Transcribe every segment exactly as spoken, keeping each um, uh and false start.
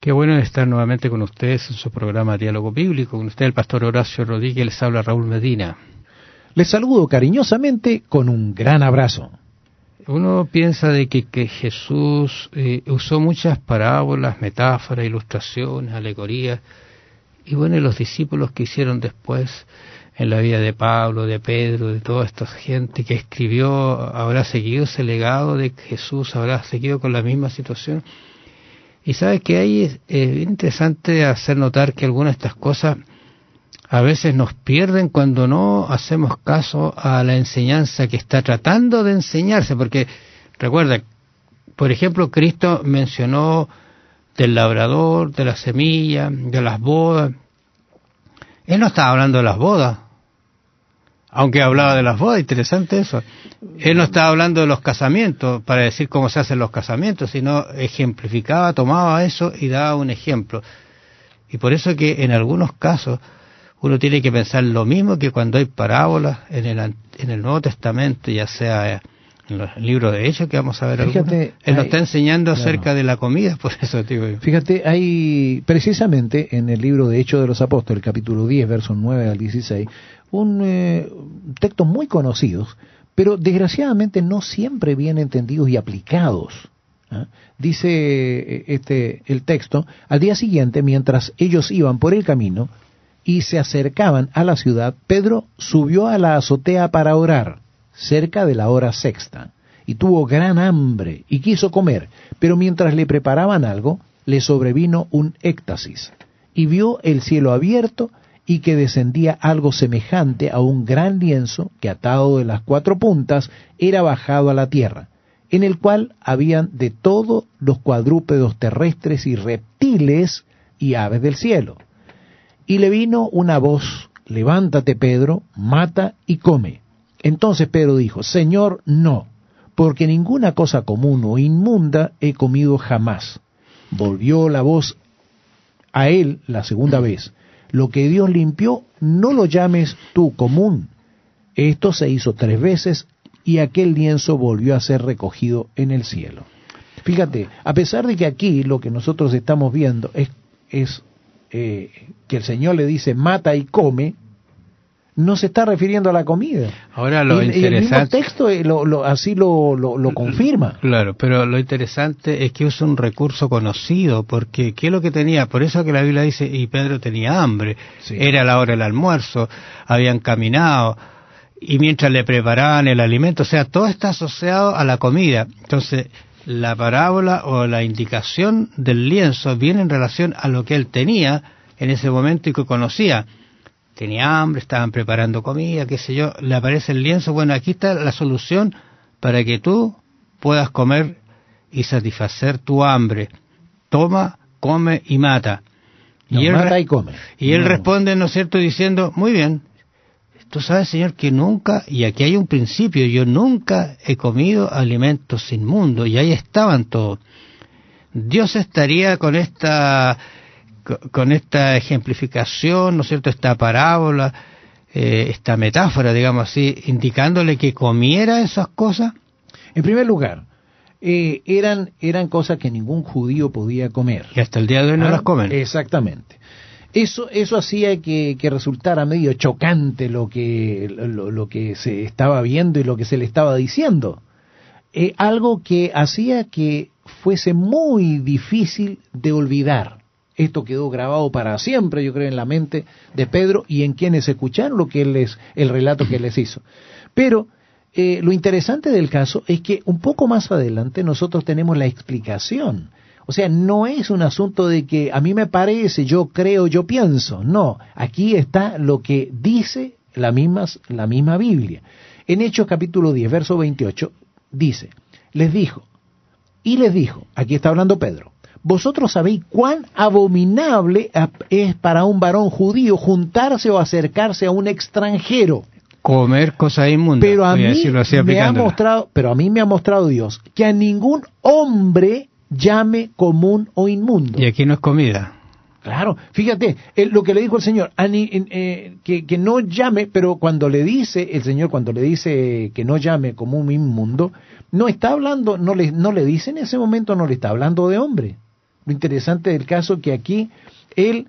Qué bueno estar nuevamente con ustedes en su programa Diálogo Bíblico. Con usted el pastor Horacio Rodríguez, les habla Raúl Medina. Les saludo cariñosamente con un gran abrazo. Uno piensa de que, que Jesús eh, usó muchas parábolas, metáforas, ilustraciones, alegorías, y bueno, los discípulos que hicieron después en la vida de Pablo, de Pedro, de toda esta gente que escribió, habrá seguido ese legado de Jesús, habrá seguido con la misma situación. Y sabes que ahí es eh, interesante hacer notar que algunas de estas cosas a veces nos pierden cuando no hacemos caso a la enseñanza que está tratando de enseñarse, porque recuerda, por ejemplo, Cristo mencionó del labrador, de la semilla, de las bodas. Él no estaba hablando de las bodas, aunque hablaba de las bodas, interesante eso. Él no estaba hablando de los casamientos para decir cómo se hacen los casamientos, sino ejemplificaba, tomaba eso y daba un ejemplo. Y por eso que en algunos casos uno tiene que pensar lo mismo que cuando hay parábolas en el, en el Nuevo Testamento, ya sea en los libros de Hechos, que vamos a ver algunos. Fíjate, él nos está enseñando claro. acerca de la comida, por eso digo yo. Fíjate, hay precisamente en el libro de Hechos de los Apóstoles, capítulo diez, versos nueve al dieciséis, un eh, texto muy conocido, pero desgraciadamente no siempre bien entendidos y aplicados. ¿eh? Dice este el texto: al día siguiente, mientras ellos iban por el camino y se acercaban a la ciudad, Pedro subió a la azotea para orar, cerca de la hora sexta, y tuvo gran hambre y quiso comer, pero mientras le preparaban algo, le sobrevino un éxtasis, y vio el cielo abierto y que descendía algo semejante a un gran lienzo que, atado de las cuatro puntas, era bajado a la tierra, en el cual habían de todos los cuadrúpedos terrestres y reptiles y aves del cielo. Y le vino una voz: levántate, Pedro, mata y come. Entonces Pedro dijo: Señor, no, porque ninguna cosa común o inmunda he comido jamás. Volvió la voz a él la segunda vez: lo que Dios limpió, no lo llames tú común. Esto se hizo tres veces, y aquel lienzo volvió a ser recogido en el cielo. Fíjate, a pesar de que aquí lo que nosotros estamos viendo es, es eh, que el Señor le dice mata y come, no se está refiriendo a la comida. Ahora lo y, interesante... y el mismo texto eh, lo, lo, así lo, lo, lo confirma. Claro, pero lo interesante es que usa un recurso conocido, porque ¿qué es lo que tenía? Por eso que la Biblia dice, y Pedro tenía hambre, sí. Era la hora del almuerzo, habían caminado, y mientras le preparaban el alimento, o sea, todo está asociado a la comida. Entonces, la parábola o la indicación del lienzo viene en relación a lo que él tenía en ese momento y que conocía. Tenía hambre, estaban preparando comida, qué sé yo, le aparece el lienzo, bueno, aquí está la solución para que tú puedas comer y satisfacer tu hambre. Toma, come y mata. No, y él, mata y come. Y él no. responde, ¿no es cierto?, diciendo, muy bien, tú sabes, Señor, que nunca, y aquí hay un principio, yo nunca he comido alimentos inmundos, y ahí estaban todos. Dios estaría con esta... con esta ejemplificación, ¿no es cierto?, esta parábola, eh, esta metáfora, digamos así, indicándole que comiera esas cosas. En primer lugar, eh, eran eran cosas que ningún judío podía comer. Y hasta el día de hoy no ¿Ah? las comen. Exactamente. Eso eso hacía que, que resultara medio chocante lo que lo, lo que se estaba viendo y lo que se le estaba diciendo. Eh, algo que hacía que fuese muy difícil de olvidar. Esto quedó grabado para siempre, yo creo, en la mente de Pedro y en quienes escucharon lo que él les, el relato que les hizo. Pero eh, lo interesante del caso es que un poco más adelante nosotros tenemos la explicación. O sea, no es un asunto de que a mí me parece, yo creo, yo pienso. No, aquí está lo que dice la misma, la misma Biblia. En Hechos capítulo diez, verso veintiocho, dice, les dijo, y les dijo, aquí está hablando Pedro, vosotros sabéis cuán abominable es para un varón judío juntarse o acercarse a un extranjero. Comer cosas inmundas. Pero a mí me ha mostrado, pero a mí me ha mostrado Dios que a ningún hombre llame común o inmundo. Y aquí no es comida. Claro, fíjate, él, lo que le dijo el Señor, a ni, eh, que, que no llame, pero cuando le dice, el Señor cuando le dice que no llame como un inmundo, no está hablando, no le, no le dice en ese momento, no le está hablando de hombre, Lo interesante del caso es que aquí él,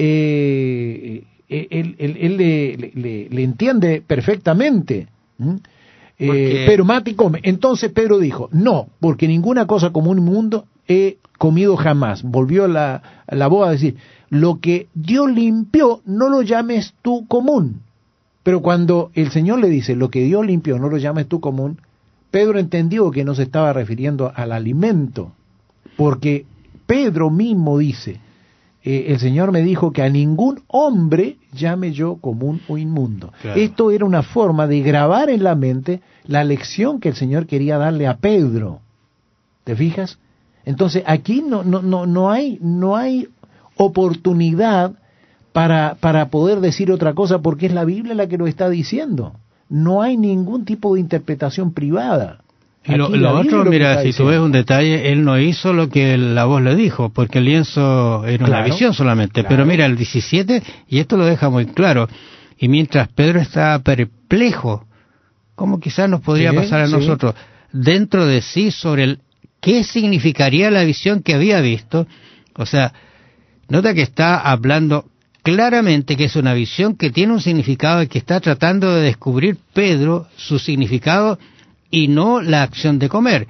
eh, él, él, él le, le, le entiende perfectamente. ¿Mm? Eh, pero mate y come. Entonces Pedro dijo, no, porque ninguna cosa común inmundo he comido jamás. Volvió la, la voz a decir, lo que Dios limpió, no lo llames tú común. Pero cuando el Señor le dice, lo que Dios limpió, no lo llames tú común, Pedro entendió que no se estaba refiriendo al alimento, porque Pedro mismo dice, eh, el Señor me dijo que a ningún hombre llame yo común o inmundo. Claro. Esto era una forma de grabar en la mente la lección que el Señor quería darle a Pedro. ¿Te fijas? Entonces aquí no, no, no, no hay, no hay oportunidad para, para poder decir otra cosa, porque es la Biblia la que lo está diciendo. No hay ningún tipo de interpretación privada. Y lo, lo otro, lo mira, si diciendo. Tú ves un detalle, él no hizo lo que la voz le dijo, porque el lienzo era claro, una visión solamente. Claro. Pero mira, el diecisiete, y esto lo deja muy claro, y mientras Pedro estaba perplejo, como quizás nos podría sí, pasar a sí. nosotros, dentro de sí sobre el qué significaría la visión que había visto, o sea, nota que está hablando claramente que es una visión que tiene un significado y que está tratando de descubrir Pedro su significado y no la acción de comer.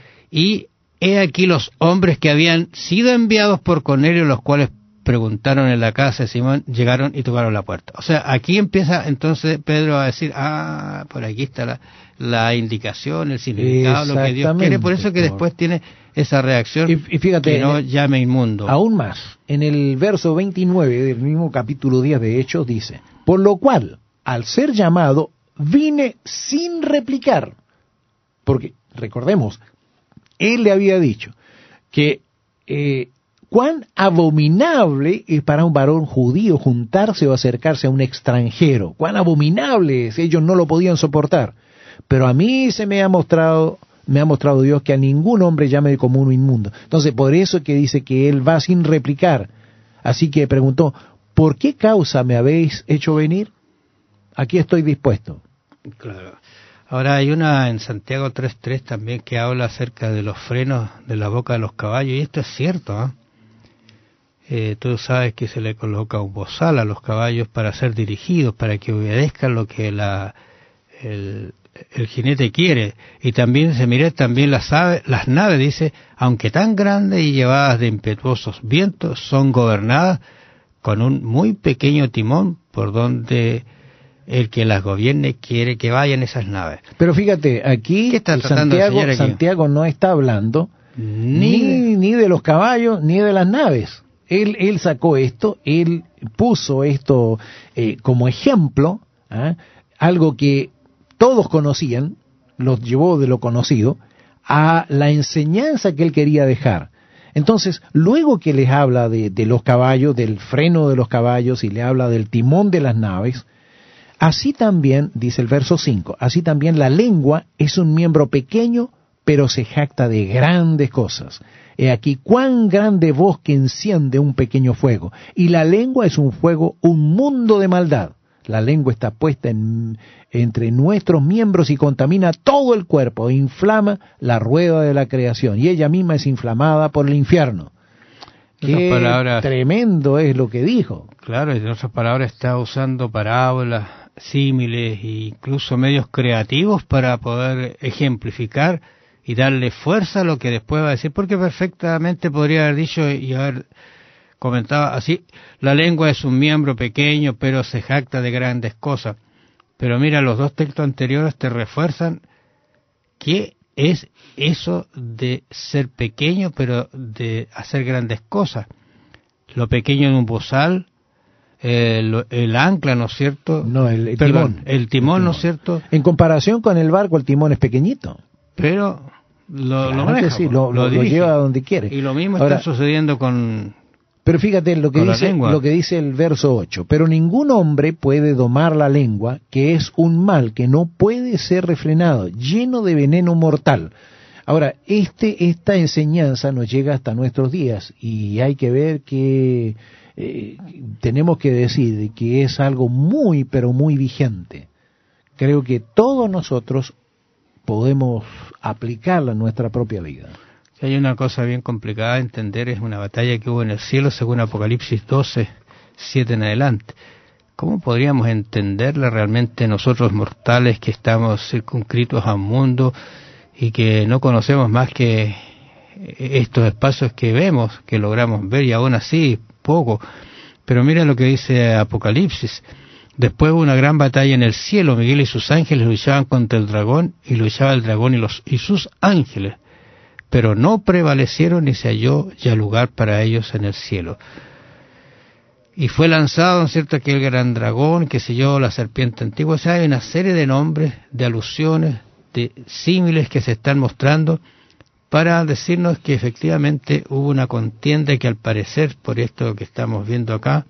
Y he aquí los hombres que habían sido enviados por Cornelio, los cuales preguntaron en la casa de Simón, llegaron y tocaron la puerta. O sea, aquí empieza entonces Pedro a decir, ah, por aquí está la, la indicación, el significado, lo que Dios quiere, por eso que por... después tiene esa reacción y, y fíjate, que no llame inmundo. Aún más, en el verso veintinueve del mismo capítulo diez de Hechos dice, por lo cual, al ser llamado, vine sin replicar. Porque, recordemos, él le había dicho que eh, cuán abominable es para un varón judío juntarse o acercarse a un extranjero. Cuán abominable es, ellos no lo podían soportar. Pero a mí se me ha mostrado, me ha mostrado Dios que a ningún hombre llame de común o inmundo. Entonces, por eso es que dice que él va sin replicar. Así que preguntó, ¿por qué causa me habéis hecho venir? Aquí estoy dispuesto. Claro. Ahora hay una en Santiago tres tres también que habla acerca de los frenos de la boca de los caballos, y esto es cierto, ¿eh? Eh, tú sabes que se le coloca un bozal a los caballos para ser dirigidos, para que obedezcan lo que la, el, el jinete quiere. Y también se mire también las, ave, las naves, dice, aunque tan grandes y llevadas de impetuosos vientos, son gobernadas con un muy pequeño timón por donde el que las gobierne quiere que vayan esas naves. Pero fíjate, aquí Santiago, aquí? Santiago no está hablando ni, ni, ni de los caballos ni de las naves. Él, él sacó esto, él puso esto eh, como ejemplo, ¿eh? Algo que todos conocían, los llevó de lo conocido, a la enseñanza que él quería dejar. Entonces, luego que les habla de, de los caballos, del freno de los caballos, y le habla del timón de las naves, así también, dice el verso cinco, así también la lengua es un miembro pequeño, pero se jacta de grandes cosas. He aquí cuán grande bosque enciende un pequeño fuego, y la lengua es un fuego, un mundo de maldad. La lengua está puesta en, entre nuestros miembros y contamina todo el cuerpo, e inflama la rueda de la creación, y ella misma es inflamada por el infierno. Qué palabras, tremendo es lo que dijo. Claro, en otras palabras está usando parábolas, símiles e incluso medios creativos para poder ejemplificar y darle fuerza a lo que después va a decir, porque perfectamente podría haber dicho y haber comentado así, la lengua es un miembro pequeño, pero se jacta de grandes cosas. Pero mira, los dos textos anteriores te refuerzan que es eso de ser pequeño, pero de hacer grandes cosas. Lo pequeño en un bozal, el, el ancla, ¿no es cierto? No, el, el Perdón, timón. El timón, el timón, ¿no es cierto? En comparación con el barco, el timón es pequeñito. Pero lo, claro lo maneja, sí, lo, lo, lo lleva a donde quiere. Y lo mismo Ahora, está sucediendo con... Pero fíjate lo que dice lo que dice el verso ocho. Pero ningún hombre puede domar la lengua, que es un mal que no puede ser refrenado, lleno de veneno mortal. Ahora, este esta enseñanza nos llega hasta nuestros días, y hay que ver que eh, tenemos que decir que es algo muy, pero muy vigente. Creo que todos nosotros podemos aplicarla en nuestra propia vida. Si hay una cosa bien complicada de entender, es una batalla que hubo en el cielo según Apocalipsis doce, siete en adelante. ¿Cómo podríamos entenderla realmente nosotros mortales que estamos circunscritos a un mundo y que no conocemos más que estos espacios que vemos, que logramos ver, y aún así poco? Pero mira lo que dice Apocalipsis. Después hubo una gran batalla en el cielo. Miguel y sus ángeles luchaban contra el dragón, y luchaba el dragón y, los, y sus ángeles, pero no prevalecieron ni se halló ya lugar para ellos en el cielo. Y fue lanzado, ¿no es cierto?, aquel gran dragón, que se yo, la serpiente antigua. O sea, hay una serie de nombres, de alusiones, de símiles que se están mostrando para decirnos que efectivamente hubo una contienda que, al parecer, por esto que estamos viendo acá,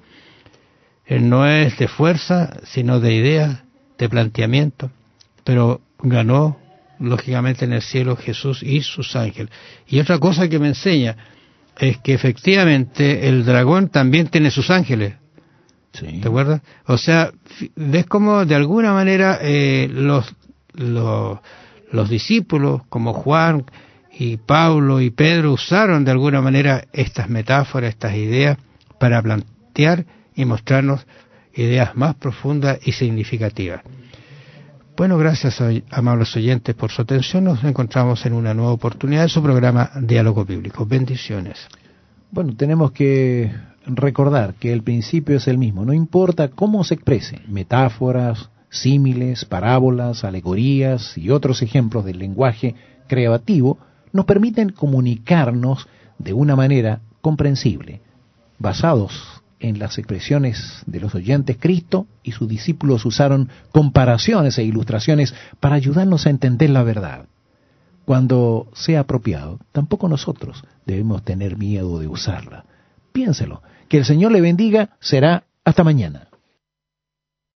no es de fuerza, sino de ideas, de planteamiento, pero ganó, lógicamente, en el cielo Jesús y sus ángeles. Y otra cosa que me enseña es que efectivamente el dragón también tiene sus ángeles. Sí. ¿Te acuerdas? O sea, ves cómo de alguna manera eh, los, los, los discípulos, como Juan y Pablo y Pedro, usaron de alguna manera estas metáforas, estas ideas, para plantear y mostrarnos ideas más profundas y significativas. Bueno, gracias, amables oyentes, por su atención. Nos encontramos en una nueva oportunidad de su programa Diálogo Bíblico. Bendiciones. Bueno, tenemos que recordar que el principio es el mismo. No importa cómo se exprese, metáforas, símiles, parábolas, alegorías y otros ejemplos del lenguaje creativo nos permiten comunicarnos de una manera comprensible, basados en las expresiones de los oyentes. Cristo y sus discípulos usaron comparaciones e ilustraciones para ayudarnos a entender la verdad. Cuando sea apropiado, tampoco nosotros debemos tener miedo de usarla. Piénselo. Que el Señor le bendiga. Será hasta mañana.